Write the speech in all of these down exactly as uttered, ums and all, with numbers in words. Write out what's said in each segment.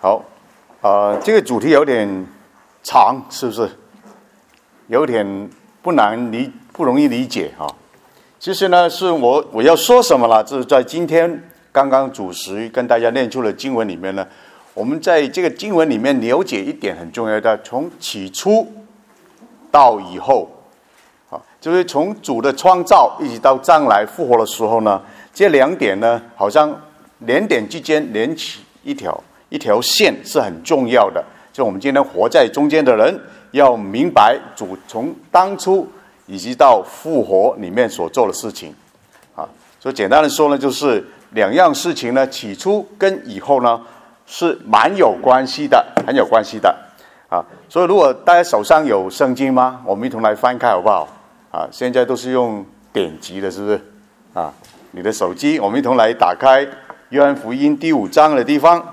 好，呃，这个主题有点长，是不是？有点不难理，不容易理解哈。其实呢，是我我要说什么了？就是在今天刚刚主持跟大家念出的经文里面呢，我们在这个经文里面了解一点很重要的，从起初到以后，啊，就是从主的创造一直到将来复活的时候呢，这两点呢，好像两点之间连起一条一条线是很重要的。就我们今天活在中间的人，要明白主从当初以及到复活里面所做的事情，啊，所以简单的说呢，就是两样事情呢，起初跟以后呢是蛮有关系的，很有关系的，啊，所以如果大家手上有圣经吗？我们一同来翻开好不好？啊，现在都是用点击的，是不是？啊，你的手机，我们一同来打开约翰福音第五章的地方。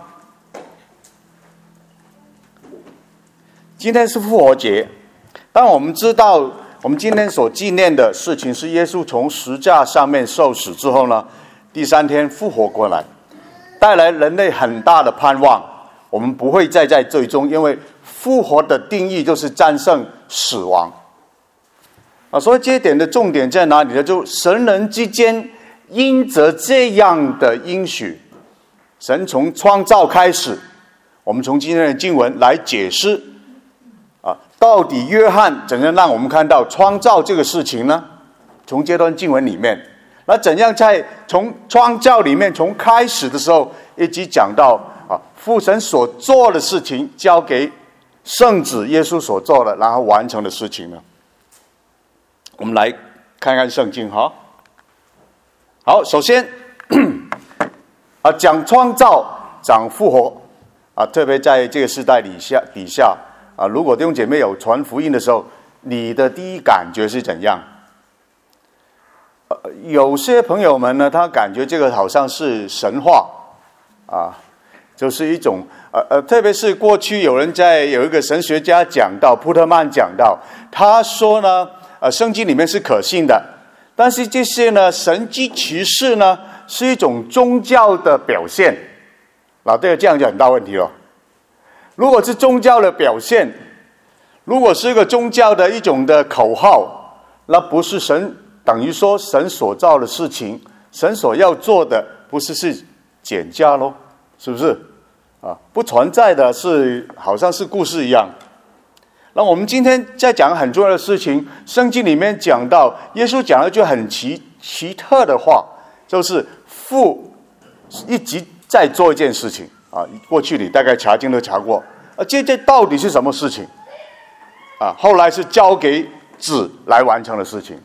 今天是复活节，当我们知道我们今天所纪念的事情是耶稣从十架上面受死之后呢，第三天复活过来，带来人类很大的盼望。我们不会再在最终，因为复活的定义就是战胜死亡啊。所以这一点的重点在哪里呢？就神人之间因着这样的应许，神从创造开始，我们从今天的经文来解释啊，到底约翰怎样让我们看到创造这个事情呢？从这段经文里面，那怎样在从创造里面，从开始的时候一直讲到啊，父神所做的事情交给圣子耶稣所做的，然后完成的事情呢？我们来看看圣经哈。好，首先啊，讲创造，讲复活啊，特别在这个时代底下底下。啊，如果弟兄姐妹有传福音的时候，你的第一感觉是怎样？呃、有些朋友们呢，他感觉这个好像是神话啊，就是一种呃呃，特别是过去有人在有一个神学家讲到，普特曼讲到，他说呢，呃，圣经里面是可信的，但是这些呢，神迹奇事呢，是一种宗教的表现。老对，这样就很大问题了。如果是宗教的表现，如果是一个宗教的一种的口号，那不是神，等于说神所造的事情，神所要做的不是是减价咯，是不是啊？不存在的是好像是故事一样。那我们今天在讲很重要的事情，圣经里面讲到耶稣讲了一句很奇奇特的话，就是父一直在做一件事情啊，过去你大概查经都查过，啊，这这到底是什么事情？啊，后来是交给子来完成的事情。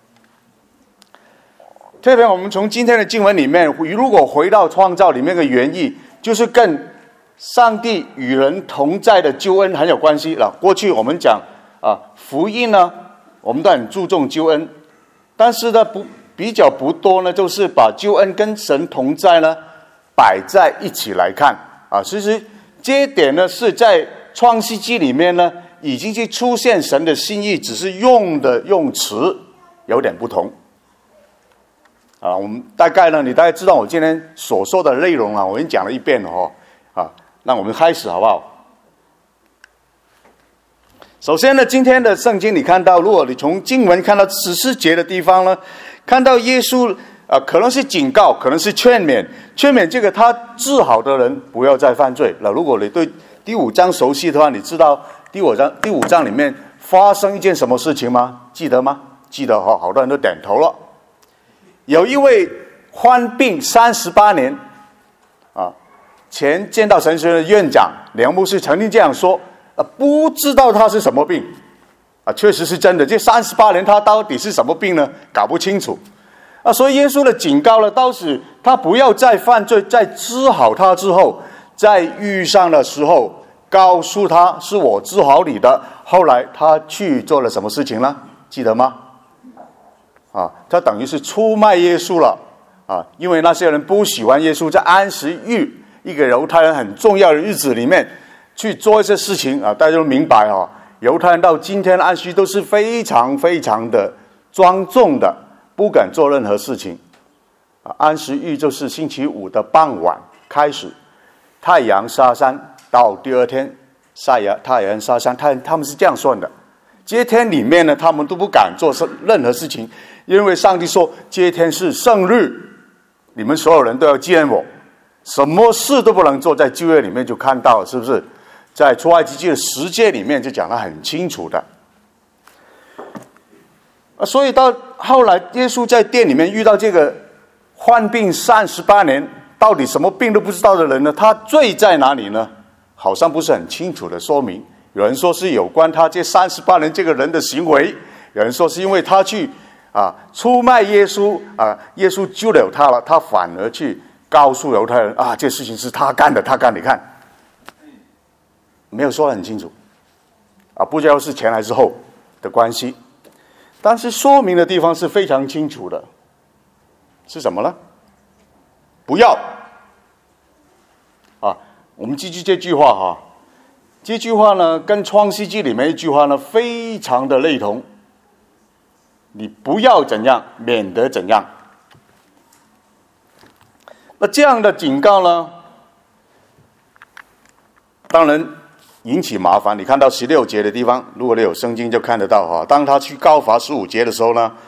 特别我们从今天的经文里面，如果回到创造里面的原意，就是跟上帝与人同在的救恩很有关系了。过去我们讲啊，福音呢，我们都很注重救恩，但是呢，不比较不多呢，就是把救恩跟神同在呢摆在一起来看啊。其实这一点呢，是在创世纪里面呢，已经去出现神的心意，只是用的用词有点不同啊。我们大概呢，你大概知道我今天所说的内容啊，我已经讲了一遍了哦啊。那我们开始好不好？首先呢，今天的圣经你看到，如果你从经文看到十四节的地方呢，看到耶稣啊、呃，可能是警告，可能是劝勉，劝勉这个他治好的人不要再犯罪了。如果你对第五章熟悉的话，你知道第五章第五章里面发生一件什么事情吗？记得吗？记得哈，好多人都点头了。有一位患病三十八年啊，前见到神学的院长梁牧师曾经这样说，啊，不知道他是什么病啊，确实是真的。这三十八年他到底是什么病呢？搞不清楚啊。所以耶稣的警告呢，当时他不要再犯罪，在治好他之后，在遇上的时候告诉他是我治好你的。后来他去做了什么事情呢？记得吗？啊，他等于是出卖耶稣了啊！因为那些人不喜欢耶稣，在安息日一个犹太人很重要的日子里面去做一些事情啊，大家都明白啊。犹太人到今天的安息都是非常非常的庄重的，不敢做任何事情啊。安息日就是星期五的傍晚开始，太阳下山到第二天晒阳太阳下山，他他们是这样算的。这天里面呢，他们都不敢做任何事情，因为上帝说这天是圣日，你们所有人都要纪念我，什么事都不能做。在旧约里面就看到了，是不是？在出埃及记的十诫里面就讲得很清楚的。所以到后来耶稣在殿里面遇到这个患病三十八年，到底什么病都不知道的人呢？他罪在哪里呢？好像不是很清楚的说明。有人说是有关他这三十八年这个人的行为，有人说是因为他去啊出卖耶稣啊，耶稣救了他了，他反而去告诉犹太人啊，这事情是他干的，他干，你看，没有说得很清楚啊，不知道是前还是后的关系，但是说明的地方是非常清楚的，是什么呢？不要啊，我们记住这句话哈。这句话呢，跟创世纪里面一句话呢，非常的类同。你不要怎样，免得怎样。那这样的警告呢，当然引起麻烦。你看到十六节的地方，如果你有圣经就看得到哈。当他去告发十五节的时候呢，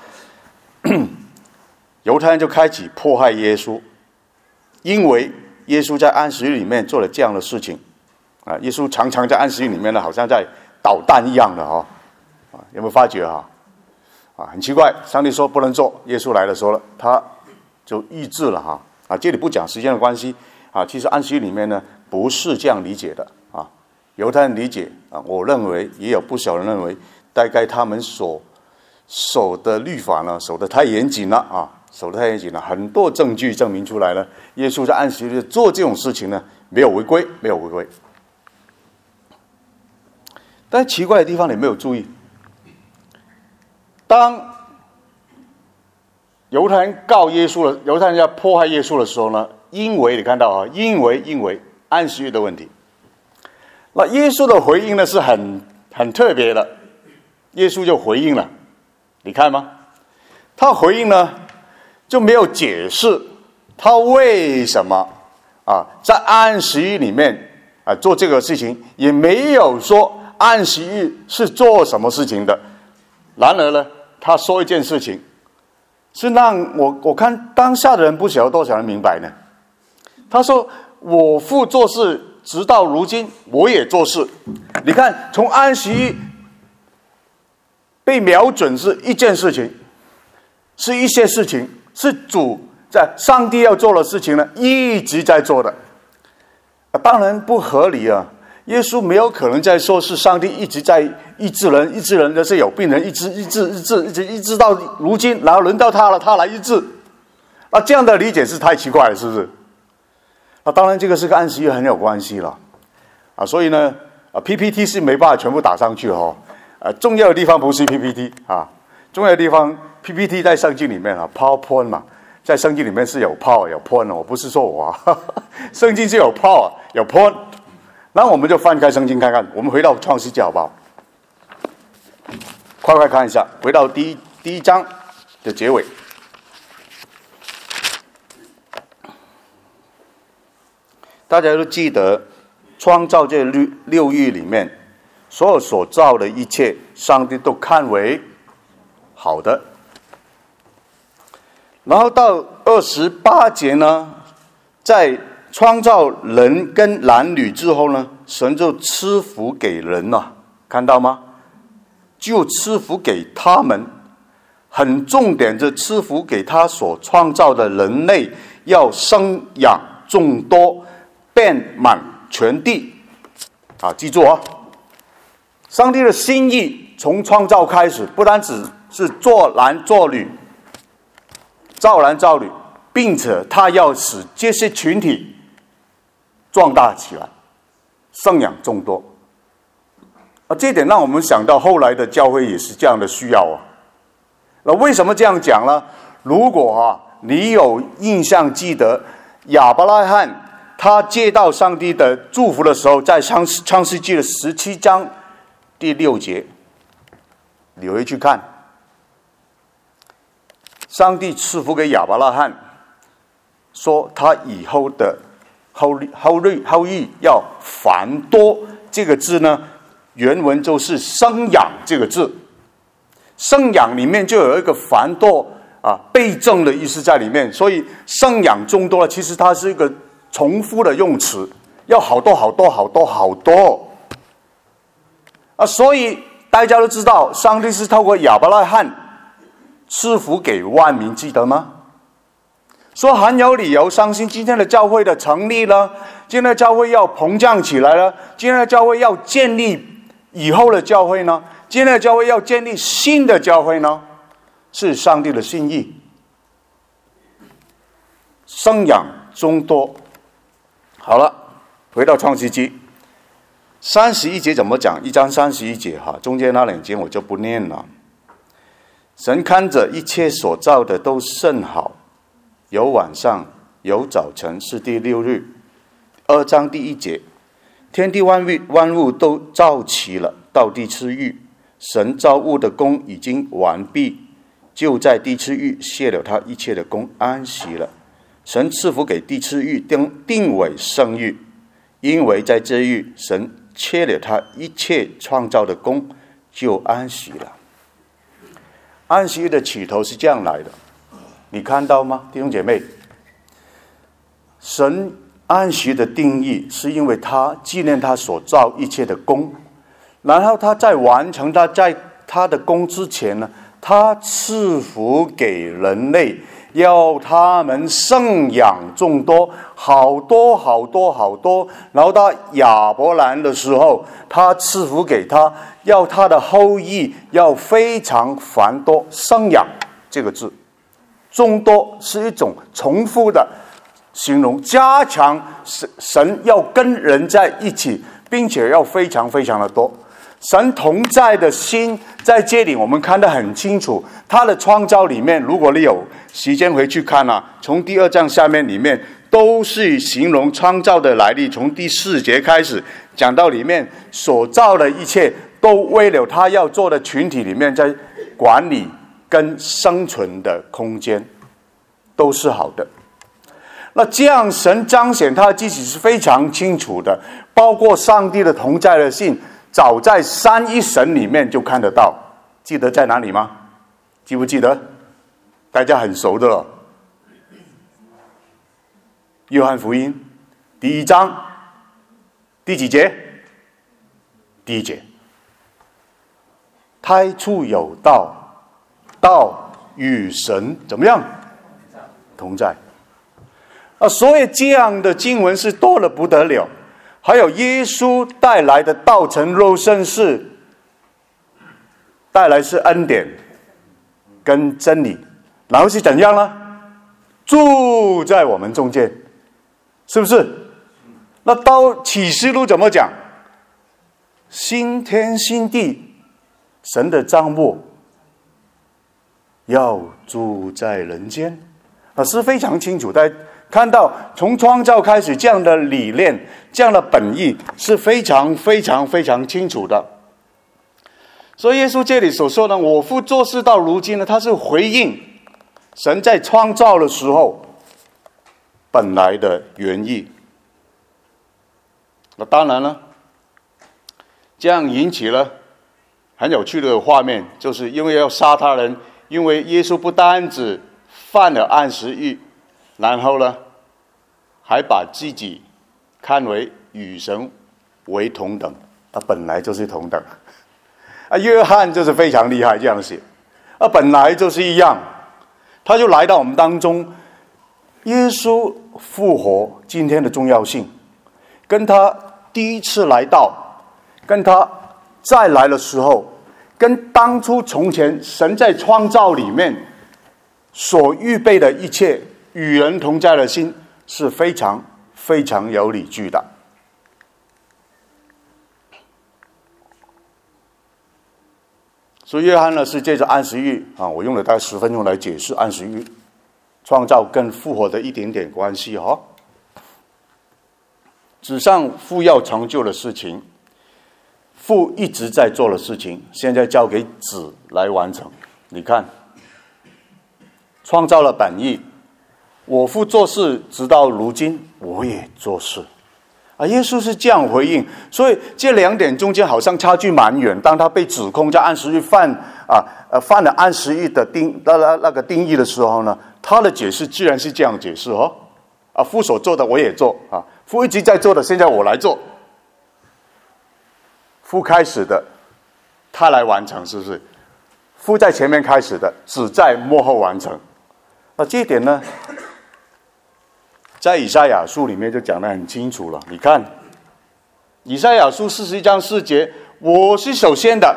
犹太人就开始迫害耶稣，因为耶稣在安息日里面做了这样的事情。啊，耶稣常常在安息日里面呢，好像在捣蛋一样的哈、哦，啊，有没有发觉哈？啊，很奇怪，上帝说不能做，耶稣来的时候了，他就抑制了哈。啊，这里不讲时间的关系啊，其实安息日里面呢不是这样理解的啊。犹太人理解啊，我认为也有不少人认为，大概他们所守的律法呢，守得太严谨了啊，守得太严谨了，很多证据证明出来了，耶稣在安息日做这种事情呢，没有违规，没有违规。但奇怪的地方你没有注意，当犹太人告耶稣了，犹太人要迫害耶稣的时候呢，因为你看到啊，因为因为安息日的问题，那耶稣的回应呢是很很特别的，耶稣就回应了，你看吗？他回应呢就没有解释他为什么啊在安息日里面啊做这个事情，也没有说安息日是做什么事情的。然而呢，他说一件事情，是让我我看当下的人不晓得多少人明白呢。他说：“我父做事，直到如今，我也做事。”你看，从安息日被瞄准是一件事情，是一些事情，是主在上帝要做的事情呢，一直在做的。啊，当然不合理啊。耶稣没有可能在说是上帝一直在医治人，医治人的是有病人，医治医治医治一直医治到如今，然后轮到他了，他来医治。啊，这样的理解是太奇怪了，是不是？啊，当然这个是跟安息日很有关系了。啊，所以呢，啊 P P T 是没办法全部打上去哦。啊，重要的地方不是 P P T 啊，重要的地方 P P T 在圣经里面啊 ，PowerPoint 嘛，在圣经里面是有 Power 有 Point， 我不是说我啊，圣经是有 Power 有 Point。然后我们就翻开圣经看看，我们回到创世纪好不好？快快看一下，回到第一第一章的结尾。大家都记得，创造这六六日里面，所有所造的一切，上帝都看为好的。然后到二十八节呢，在创造人跟男女之后呢，神就赐福给人了，看到吗？就赐福给他们，很重点的赐福给他所创造的人类，要生养众多，遍满全地。啊，记住啊，上帝的心意从创造开始，不单只是做男做女，造男造女，并且他要使这些群体壮大起来，生养众多。啊，这点让我们想到后来的教会也是这样的需要啊。那为什么这样讲呢？如果啊，你有印象记得亚伯拉罕他接到上帝的祝福的时候，在创创世纪的十七章第六节，你回去看，上帝赐福给亚伯拉罕，说他以后的后后裔后裔要繁多。这个字呢，原文就是生养这个字，生养里面就有一个繁多啊倍增的意思在里面，所以生养众多，其实它是一个重复的用词，要好多好多好多好多啊！所以大家都知道，上帝是透过亚伯拉罕赐福给万民，记得吗？说很有理由相信今天的教会的成立了，今天的教会要膨胀起来了，今天的教会要建立以后的教会呢，今天的教会要建立新的教会呢，是上帝的心意。生养众多。好了，回到创世纪三十一节怎么讲？一章三十一节哈，中间那两节我就不念了。神看着一切所造的都甚好，有晚上有早晨，是第六日。二章第一节，天地万物万物都造齐了，到第七日，神造物的工已经完毕，就在第七日卸了他一切的工，安息了。神赐福给第七日定定为圣日，因为在这日神切了他一切创造的工，就安息了。安息日的起头是这样来的，你看到吗，弟兄姐妹？神安息的定义是因为他纪念他所造一切的工，然后他在完成他在他的工之前呢，他赐福给人类，要他们生养众多，好多好多好多。然后到亚伯兰的时候，他赐福给他，要他的后裔要非常繁多。生养这个字，众多是一种重复的形容，加强神要跟人在一起，并且要非常非常的多。神同在的心在这里我们看得很清楚，他的创造里面，如果你有时间回去看啊，从第二章下面里面都是形容创造的来历，从第四节开始讲到里面所造的一切都为了他要做的群体里面在管理跟生存的空间都是好的。那这样神彰显他自己是非常清楚的，包括上帝的同在的性早在三一神里面就看得到，记得在哪里吗？记不记得？大家很熟的了。约翰福音第一章第几节？第一节。太初有道，道与神怎么样？同在。啊，所以这样的经文是多得不得了。还有耶稣带来的道成肉身是带来是恩典跟真理，然后是怎样呢？住在我们中间，是不是？那到启示录怎么讲？新天新地，神的帐幕要住在人间，啊，是非常清楚的。看到从创造开始这样的理念，这样的本意是非常非常非常清楚的。所以耶稣这里所说的我父做事到如今呢，他是回应神在创造的时候本来的原意。那当然了，这样引起了很有趣的画面，就是因为要杀他人，因为耶稣不单只犯了安息日，然后呢，还把自己看为与神为同等，啊，本来就是同等。啊，约翰就是非常厉害这样写，啊，本来就是一样，他就来到我们当中。耶稣复活今天的重要性，跟他第一次来到，跟他再来的时候，跟当初从前神在创造里面所预备的一切与人同在的心是非常非常有理据的。所以约翰呢是借着安息日啊，我用了大概十分钟来解释安息日创造跟复活的一点点关系哈、哦。纸上父要成就的事情，父一直在做的事情，现在交给子来完成。你看，创造了本意， 我父做事，直到如今我也做事。啊，耶稣是这样回应，所以这两点中间好像差距蛮远。当他被指控在安息日犯啊呃犯了安息日的定那那那个定义的时候呢，他的解释居然是这样解释哦，啊，父所做的我也做啊，父一直在做的，现在我来做。父开始的，他来完成，是不是？父在前面开始的，子在末后完成。那这一点呢，在以赛亚书里面就讲得很清楚了。你看，以赛亚书四十一章四节，我是首先的，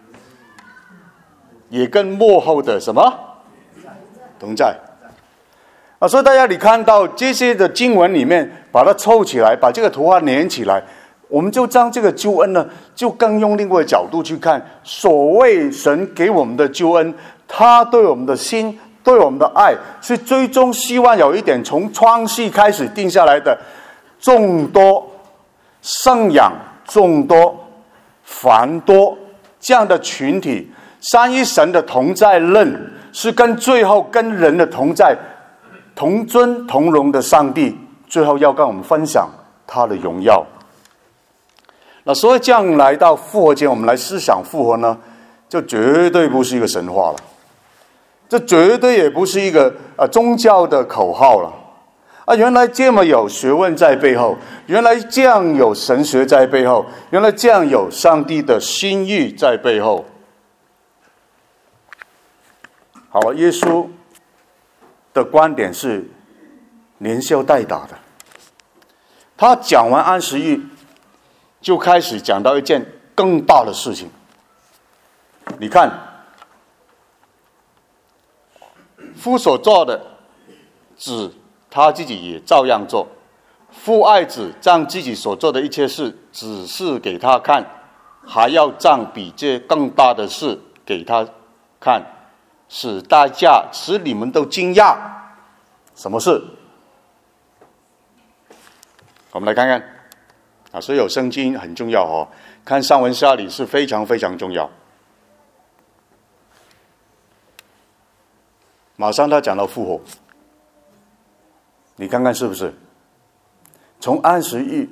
也跟末后的什么同在。啊，所以大家你看到这些的经文里面，把它凑起来，把这个图画连起来，我们就将这个救恩呢，就更用另外一个角度去看，所谓神给我们的救恩，他对我们的心，对我们的爱，是最终希望有一点从创世开始定下来的众多、生养众多、繁多这样的群体。三一神的同在论是跟最后跟人的同在同尊同荣的上帝，最后要跟我们分享他的荣耀。那所以这样来到复活节，我们来思想复活呢，就绝对不是一个神话了，这绝对也不是一个呃宗教的口号了啊！原来这么有学问在背后，原来这样有神学在背后，原来这样有上帝的心意在背后。好，耶稣的观点是连消带打的。他讲完安息日，就开始讲到一件更大的事情。你看，父所做的，子他自己也照样做。父爱子，将自己所做的一切事指示给他看，还要将比这更大的事给他看，使大家使你们都惊讶。什么事？我们来看看啊，所以有圣经很重要哦，看上文下理是非常非常重要。马上他讲到复活，你看看是不是？从安息日，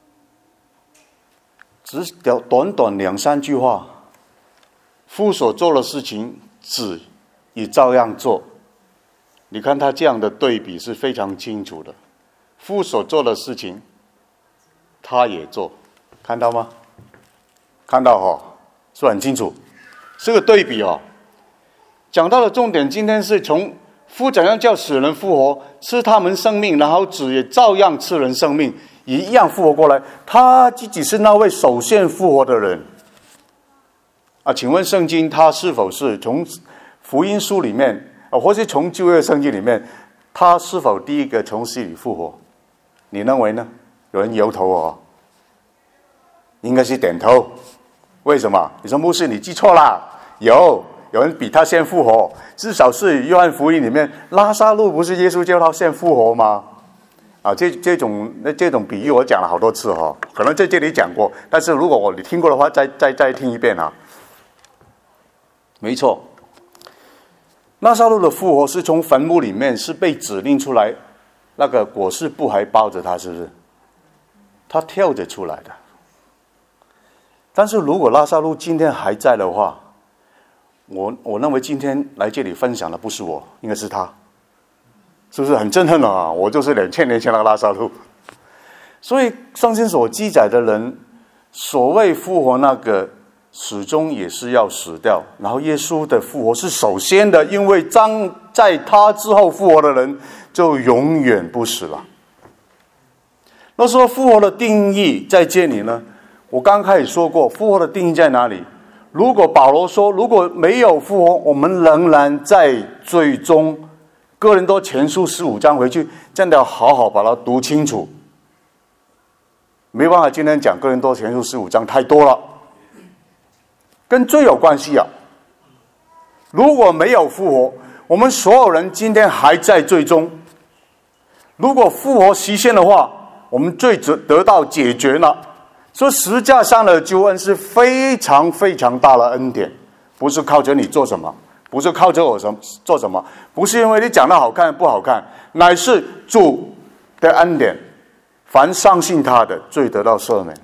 只短短两三句话，父所做的事情，子也照样做。你看他这样的对比是非常清楚的，父所做的事情，他也做，看到吗？看到哦，是很清楚。这个对比哦，讲到的重点，今天是从父怎样叫死人复活，赐他们生命，然后子也照样赐人生命，也一样复活过来。他自己是那位首先复活的人啊！请问圣经他是否是从福音书里面？啊，或是从旧约圣经里面，他是否第一个从死里复活？你认为呢？有人摇头哦，应该是点头。为什么？你说牧师你记错啦？有有人比他先复活，至少是约翰福音里面，拉撒路不是耶稣叫他先复活吗？啊，这这种那这种比喻我讲了好多次哦，可能在这里讲过，但是如果我你听过的话，再再再听一遍啊。没错。拉撒路的复活是从坟墓里面是被指令出来，那个裹尸布还包着他，是不是？他跳着出来的。但是如果拉撒路今天还在的话，我我认为今天来这里分享的不是我，应该是他，是不是很震撼啊？我就是两千年前那个拉撒路。所以圣经所记载的人，所谓复活那个，始终也是要死掉，然后耶稣的复活是首先的，因为当在他之后复活的人就永远不死了。那说复活的定义在这里呢，我刚开始说过，复活的定义在哪里？如果保罗说如果没有复活，我们仍然在罪中，哥林多前书十五章回去真的要好好把它读清楚。没办法，今天讲哥林多前书十五章太多了，跟罪有关系啊！如果没有复活，我们所有人今天还在罪中。如果复活实现的话，我们罪得到解决了。所以十架上的救恩是非常非常大的恩典，不是靠着你做什么，不是靠着我什么做什么，不是因为你讲的好看不好看， 乃是主的恩典，凡相信他的，罪得到赦免。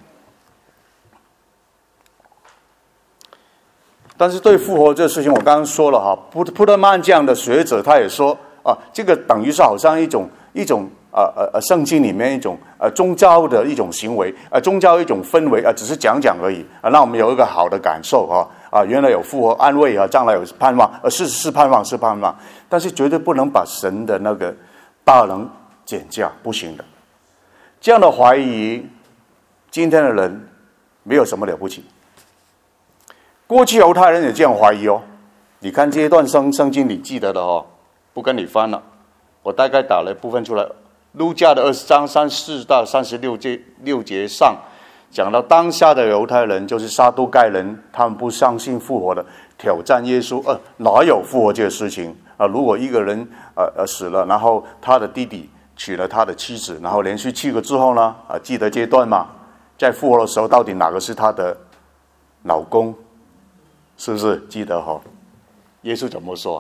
但是对复活这个事情，我刚刚说了哈，普普特曼这样的学者他也说啊，这个等于是好像一种一种呃呃呃圣经里面一种呃宗教的一种行为，呃宗教一种氛围啊、呃，只是讲讲而已啊，让我们有一个好的感受哈啊，原来有复活安慰啊，将来有盼望，呃是是盼望是盼望，但是绝对不能把神的那个大能减价，不行的。这样的怀疑，今天的人没有什么了不起。过去犹太人也这样怀疑哦。你看这一段圣圣经你记得的哦，不跟你翻了，我大概打了一部分出来。路加的二十章三十四到三十六节六节上讲到当下的犹太人就是撒都该人，他们不相信复活的，挑战耶稣，呃，哪有复活这个事情啊？如果一个人呃呃死了，然后他的弟弟娶了他的妻子，然后连续七个之后呢，啊，记得这段吗？在复活的时候，到底哪个是他的老公？是不是记得哈、哦？耶稣怎么说？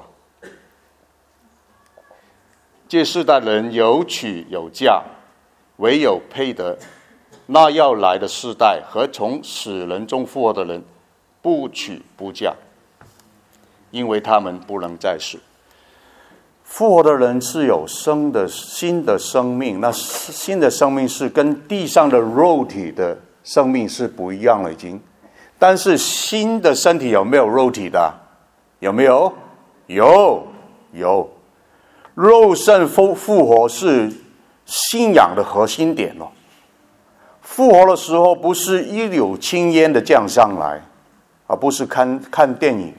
这世代人有娶有嫁，唯有配得那要来的世代和从死人中复活的人，不娶不嫁，因为他们不能再死。复活的人是有生的新的生命，那新的生命是跟地上的肉体的生命是不一样了，已经。但是新的身体有没有肉体的？有没有？有，有。肉身复复活是信仰的核心点哦。复活的时候不是一缕青烟的降上来，而不是看看电影。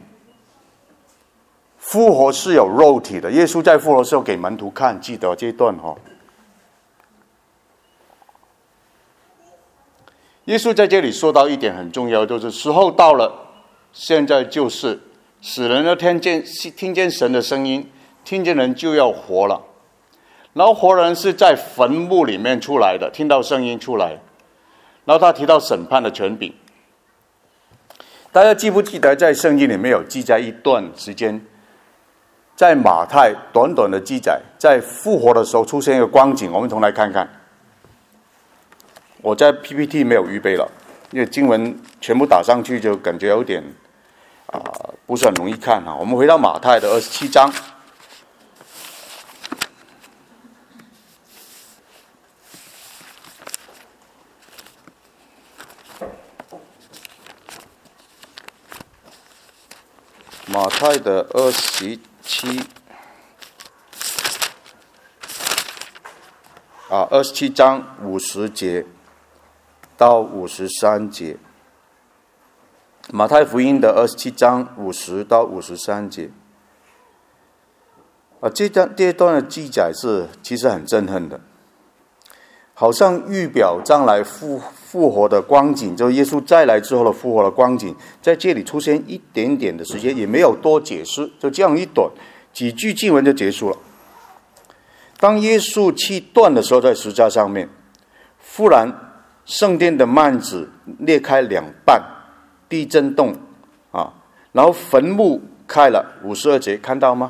复活是有肉体的。耶稣在复活的时候给门徒看，记得这一段哦。耶稣在这里说到一点很重要，就是时候到了，现在就是死人都听见听见神的声音，听见人就要活了。然后活人是在坟墓里面出来的，听到声音出来。然后他提到审判的权柄。大家记不记得在圣经里面有记载一段时间，在马太短短的记载，在复活的时候出现一个光景，我们重来看看。我在 P P T 没有预备了，因为经文全部打上去就感觉有点啊、呃、不是很容易看啊。我们回到马太的二十七章，马太的二十七啊，二十七章五十节到五十三节，马太福音的二十七章五十到五十三节。啊，这段这一段的记载是其实很震撼的，好像预表将来复复活的光景，就耶稣再来之后的复活的光景，在这里出现一点点的时间，也没有多解释，就这样一短几句经文就结束了。当耶稣气断的时候，在十字架上面，忽然圣殿的幔子裂开两半，地震动啊，然后坟墓开了。五十二节看到吗？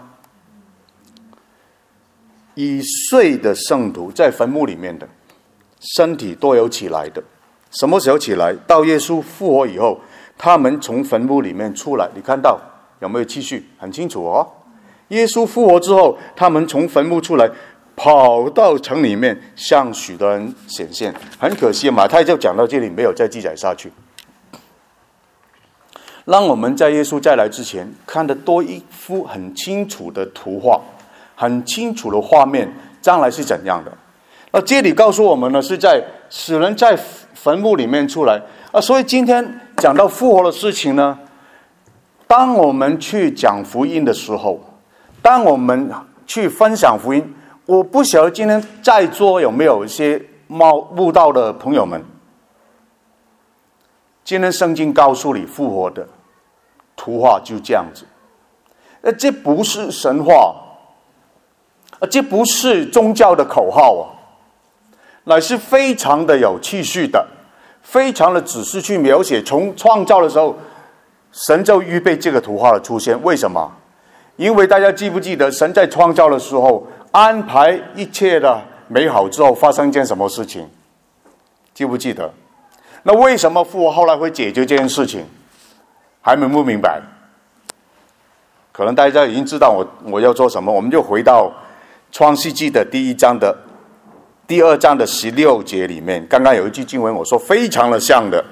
已睡的圣徒在坟墓里面的身体都有起来的。什么时候起来？到耶稣复活以后，他们从坟墓里面出来。你看到有没有继续？很清楚哦。耶稣复活之后，他们从坟墓出来，跑到城里面，向许多人显现。很可惜，马太就讲到这里，没有再记载下去。让我们在耶稣再来之前，看得多一幅很清楚的图画，很清楚的画面，将来是怎样的。那这里告诉我们呢，是在死人在坟墓里面出来啊。所以今天讲到复活的事情呢，当我们去讲福音的时候，当我们去分享福音，我不晓得今天在座有没有一些慕道的朋友们，今天圣经告诉你复活的图画就这样子，呃，这不是神话，呃，这不是宗教的口号啊，乃是非常的有气序的，非常的仔细去描写。从创造的时候，神就预备这个图画的出现。为什么？因为大家记不记得，神在创造的时候， 安排一切的美好之后，发生一件什么事情？记不记得？那为什么复活后来会解决这件事情？还明不明白？可能大家已经知道我我要做什么，我们就回到创世纪的第一章的第二章的十六节里面。刚刚有一句经文我说非常的像的，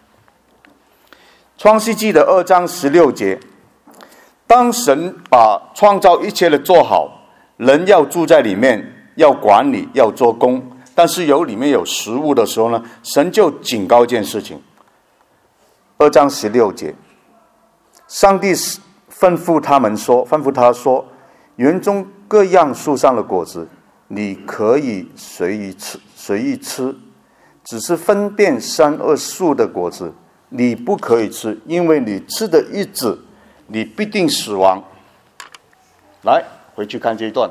创世纪的二章十六节，当神把创造一切的做好，人要住在里面，要管理，要做工，但是有里面有食物的时候呢，神就警告一件事情。二章十六节，上帝吩咐他们说，吩咐他说，园中各样树上的果子，你可以随意吃，随意吃，只是分辨善恶树的果子，你不可以吃，因为你吃的日子，你必定死亡。来，回去看这一段。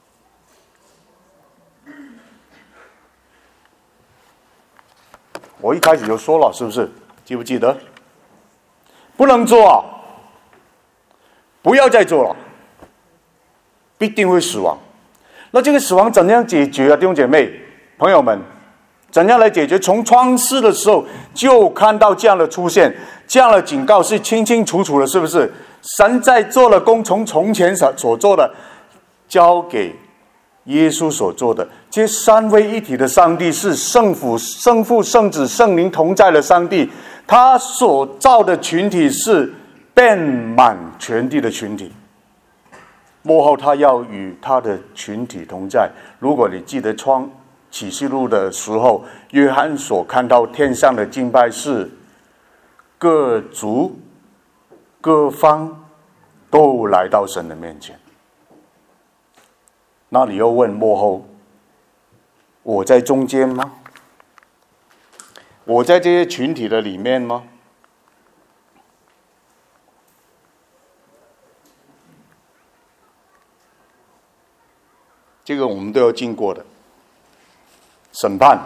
我一开始就说了，是不是？记不记得？不能做啊！不要再做了，必定会死亡。那这个死亡怎样解决啊？弟兄姐妹、朋友们，怎样来解决？从创世的时候就看到这样的出现，这样的警告是清清楚楚的，是不是？神在做了工，从从前所做的交给耶稣所做的。这三位一体的上帝是圣父、圣父、圣子、圣灵同在的上帝，他所造的群体是遍满全地的群体。末后他要与他的群体同在。如果你记得创启示录的时候，约翰所看到天上的敬拜是各族各方都来到神的面前。那你又问末后，我在中间吗？我在这些群体的里面吗？这个我们都要经过的审判，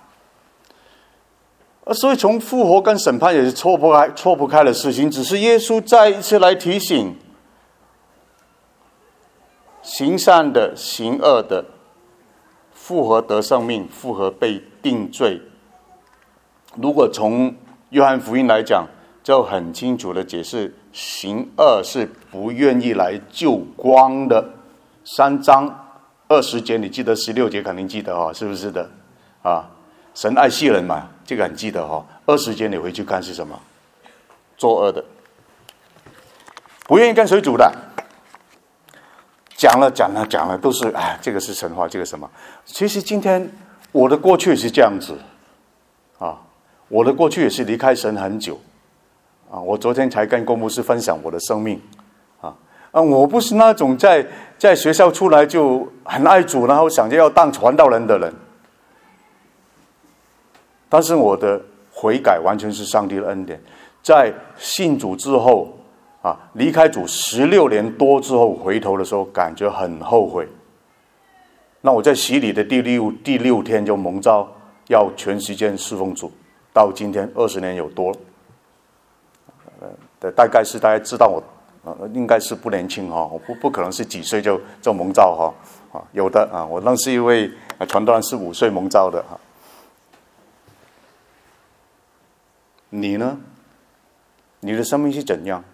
而所以从复活跟审判也是错不开、错不开的事情。只是耶稣再一次来提醒，行善的、行恶的，复活得生命，复活被定罪。如果从约翰福音来讲，就很清楚的解释，行恶是不愿意来救光的。三章二十节，你记得十六节肯定记得哦，是不是的？啊，神爱世人嘛，这个很记得哦。二十节你回去看是什么？作恶的，不愿意跟随主的。讲了讲了讲了，都是哎，这个是神话，这个什么？其实今天我的过去也是这样子，啊，我的过去也是离开神很久，啊，我昨天才跟公牧师分享我的生命，啊，啊，我不是那种在在学校出来就很爱主，然后想着要当传道人的人，但是我的悔改完全是上帝的恩典，在信主之后。啊，离开主十六年多之后，回头的时候感觉很后悔。那我在洗礼的第六第六天就蒙召，要全时间侍奉主，到今天二十年有多了。呃，大概是大家知道我，呃，应该是不年轻哈、哦，我不不可能是几岁就就蒙召哈、哦，啊，有的啊，我认识一位传道人是五岁蒙召的哈。你呢？你的生命是怎样？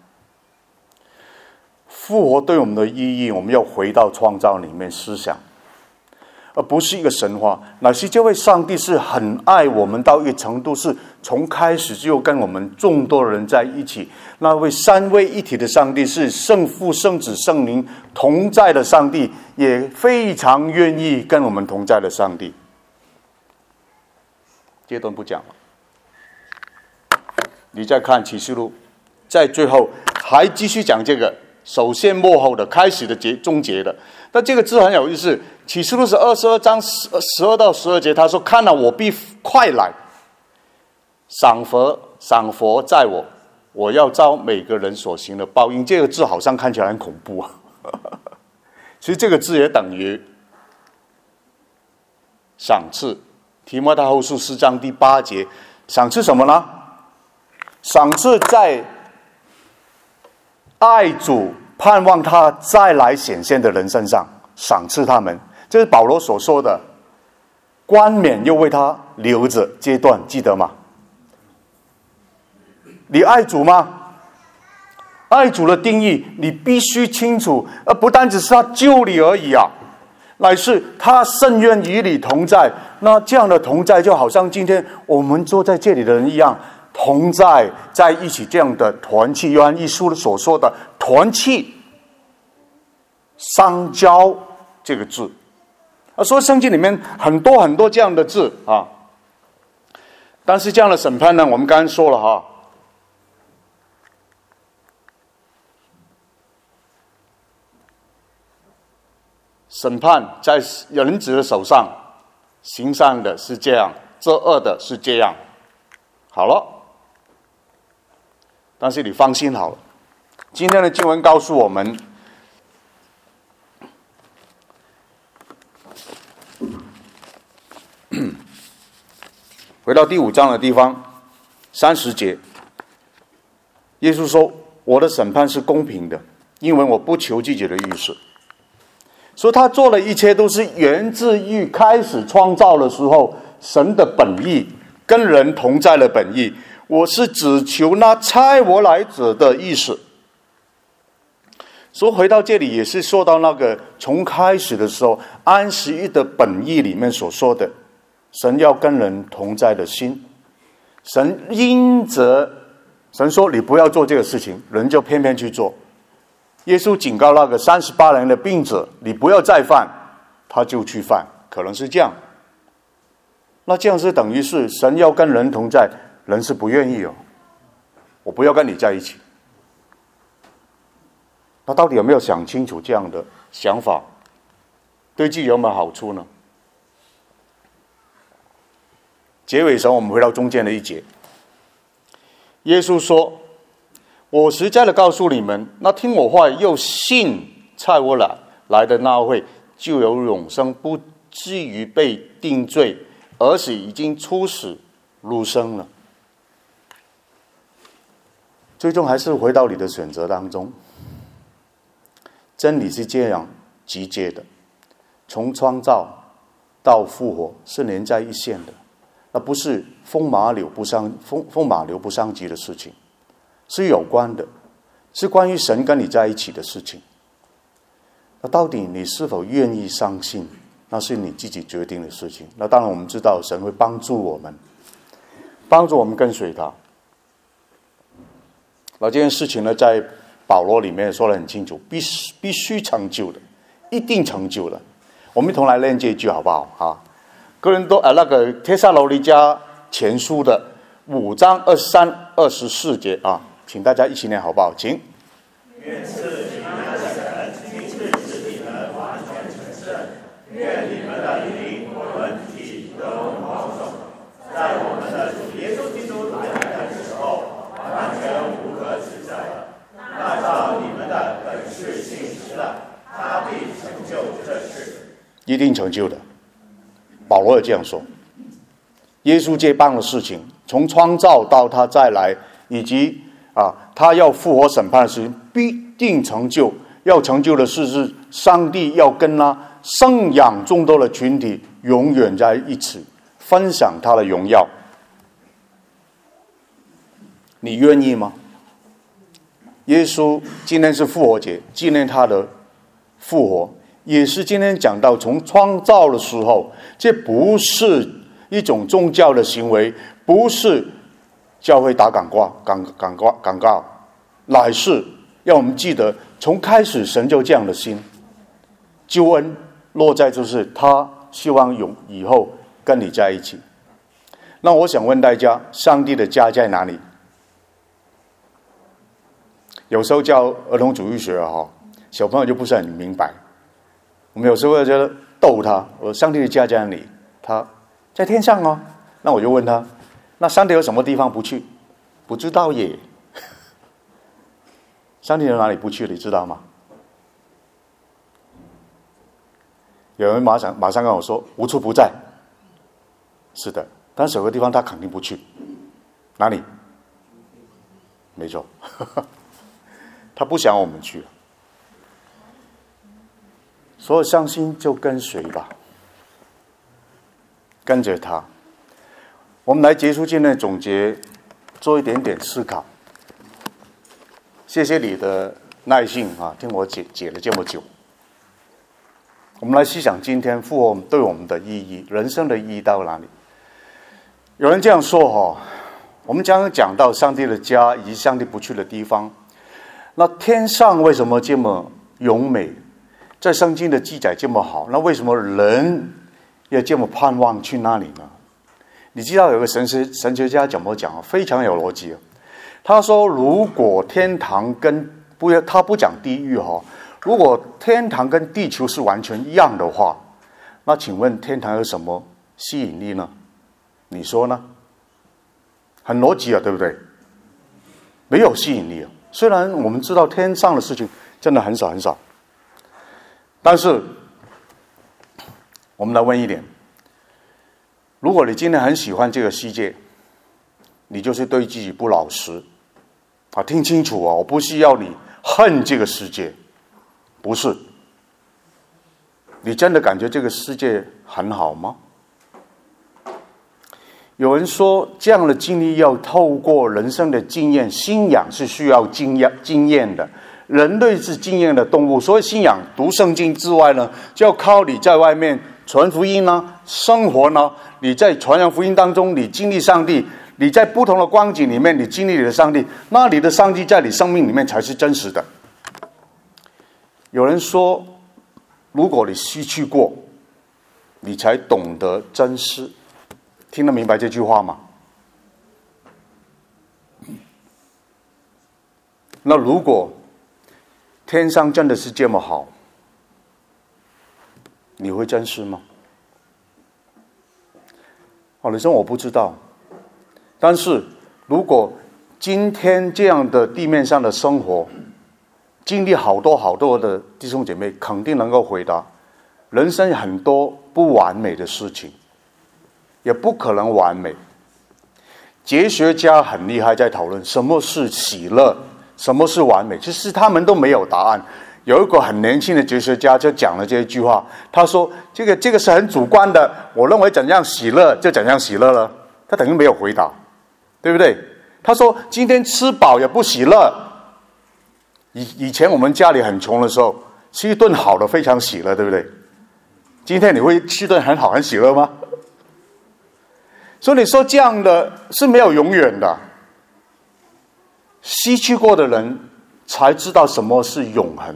复活对我们的意义，我们要回到创造里面思想，而不是一个神话，乃是这位上帝是很爱我们到一个程度，是从开始就跟我们众多人在一起。那位三位一体的上帝是圣父、圣子、圣灵同在的上帝，也非常愿意跟我们同在的上帝。这段不讲了，你再看启示录，在最后还继续讲这个。首先末后的，开始的结终结的。那这个字很有意思，启示录是二十二章十二到十二节，他说：“看了、啊、我必快来，赏罚赏罚在我，我要照每个人所行的报应。”这个字好像看起来很恐怖啊，其实这个字也等于赏赐。提摩太后书四章第八节，赏赐什么呢？赏赐在爱主盼望他再来显现的人身上，赏赐他们。 这是保罗所说的，冠冕又为他留着阶段，记得吗？你爱主吗？爱主的定义你必须清楚，而不单只是他救你而已啊，乃是他甚愿与你同在。那这样的同在就好像今天我们坐在这里的人一样，同在在一起，这样的团契，约翰一书所说的团契，相交这个字啊，所以圣经里面很多很多这样的字啊。但是这样的审判呢，我们刚刚说了哈，审判在人子的手上，行善的是这样，作恶的是这样。好了，但是你放心好了，今天的经文告诉我们，回到第五章的地方，三十节，耶稣说：“我的审判是公平的，因为我不求自己的意思。”所以他做的一切都是源自于开始创造的时候神的本意，跟人同在的本意。我是只求那差我来者的意思。所以回到这里也是说到那个从开始的时候安息日的本意里面所说的，神要跟人同在的心。神因着神说你不要做这个事情，人就偏偏去做。耶稣警告那个三十八人的病者，你不要再犯，他就去犯，可能是这样。那这样是等于是神要跟人同在，人是不愿意哦，我不要跟你在一起。那到底有没有想清楚这样的想法对自己有没有好处呢？结尾时候我们回到中间的一节，耶稣说：我实在的告诉你们，那听我话又信差我来来的那位，就有永生，不至于被定罪，而是已经出死入生了。最终还是回到你的选择当中。真理是这样集结的，从创造到复活是连在一线的，那不是风马牛不相风风马牛不相及的事情，是有关的，是关于神跟你在一起的事情。那到底你是否愿意相信，那是你自己决定的事情。那当然我们知道神会帮助我们，帮助我们跟随他。那这件事情呢，在保罗里面说得很清楚，必须必须成就的，一定成就的。我们一同来念这一句好不好啊？哥林多呃那个帖撒罗尼迦前书的五章二十三、二十四节啊，请大家一起念好不好？请。 愿赐平安的神亲自使你们完全成圣，愿你们的灵魂体都保守，在我们的主耶稣基督来的时候，完全无可指责。那照你们的本是信实的，他必成就这事。 一定成就的。保罗也这样说。耶稣这般的事情，从创造到他再来，以及啊，他要复活审判的事情，必定成就。要成就的事是，上帝要跟他生养众多的群体永远在一起，分享他的荣耀。你愿意吗？耶稣今天是复活节，纪念他的复活，也是今天讲到从创造的时候，这不是一种宗教的行为，不是教会打广告、广广告、广告，乃是要我们记得，从开始神就这样的心，救恩落在就是他希望永以后跟你在一起。那我想问大家，上帝的家在哪里？有时候教儿童主日学哈，小朋友就不是很明白。我们有时候就逗他，我说上帝的家在哪里？他在天上哦。那我就问他，那上帝有什么地方不去？不知道耶。上帝有哪里不去？你知道吗？有人马上马上跟我说，无处不在。是的，但是有个地方他肯定不去，哪里？没错。他不想我们去。 所有相信就跟随吧，跟着他。我们来结束今天的总结，做一点点思考。谢谢你的耐性啊，听我解解了这么久。我们来细想今天复活对我们的意义，人生的意义到哪里？有人这样说哦，我们将讲到上帝的家以及上帝不去的地方。那天上为什么这么荣美？在圣经的记载这么好，那为什么人要这么盼望去那里呢？你知道有个神学神学家怎么讲？非常有逻辑。他说，如果天堂跟不要他不讲地狱哈，如果天堂跟地球是完全一样的话，那请问天堂有什么吸引力呢？你说呢？很逻辑啊，对不对？没有吸引力啊。虽然我们知道天上的事情真的很少很少，但是我们来问一点：如果你今天很喜欢这个世界，你就是对自己不老实啊！听清楚啊，我不是要你恨这个世界，不是。你真的感觉这个世界很好吗？有人说，这样的经历要透过人生的经验，信仰是需要经验经验的。人类是经验的动物，所以信仰读圣经之外呢，就要靠你在外面传福音呢，生活呢，你在传扬福音当中，你经历上帝，你在不同的光景里面，你经历你的上帝，那你的上帝在你生命里面才是真实的。有人说，如果你失去过，你才懂得珍惜。听得明白这句话吗？那如果天上真的是这么好，你会珍视吗？哦，你说我不知道。但是如果今天这样的地面上的生活，经历好多好多的弟兄姐妹，肯定能够回答：人生很多不完美的事情，也不可能完美。哲学家很厉害，在讨论什么是喜乐，什么是完美，其实他们都没有答案。有一个很年轻的哲学家就讲了这一句话，他说这个这个是很主观的，我认为怎样喜乐就怎样喜乐了。他等于没有回答，对不对？他说今天吃饱也不喜乐。以以前我们家里很穷的时候，吃一顿好的非常喜乐，对不对？今天你会吃一顿很好很喜乐吗？所以你说这样的是没有永远的。失去过的人才知道什么是永恒。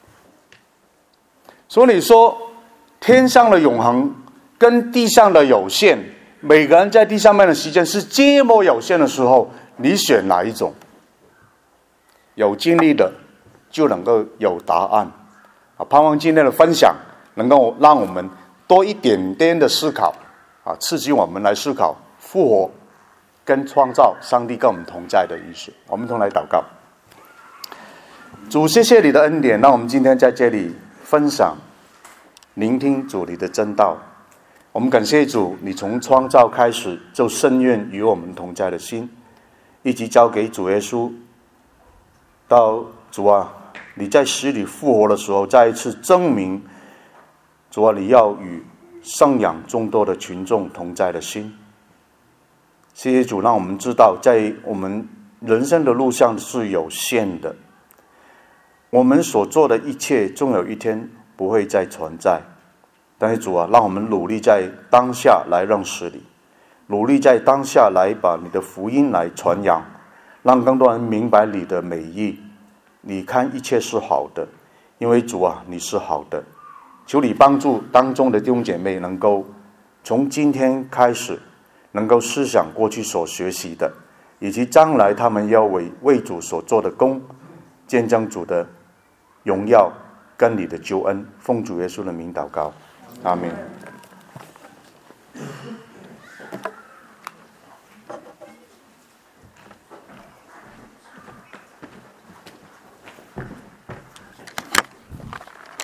所以你说天上的永恒跟地上的有限，每个人在地上面的时间是这么有限的时候，你选哪一种？有经历的就能够有答案啊！盼望今天的分享能够让我们多一点点的思考啊，刺激我们来思考复活跟创造上帝跟我们同在的意思。我们同来祷告。主，谢谢你的恩典，让我们今天在这里分享聆听主你的真道。我们感谢主，你从创造开始就深愿与我们同在的心，一直交给主耶稣。到主啊，你在死里复活的时候，再一次证明主啊，你要与生养众多的群众同在的心。谢谢主，让我们知道在我们人生的路上是有限的，我们所做的一切终有一天不会再存在。但是主啊，让我们努力在当下来认识你，努力在当下来把你的福音来传扬，让更多人明白你的美意。你看一切是好的，因为主啊，你是好的。求你帮助当中的弟兄姐妹能够从今天开始能够思想过去所学习的，以及将来他们要为为主所做的工，见证主的荣耀跟你的救恩。奉主耶稣的名祷告，阿们。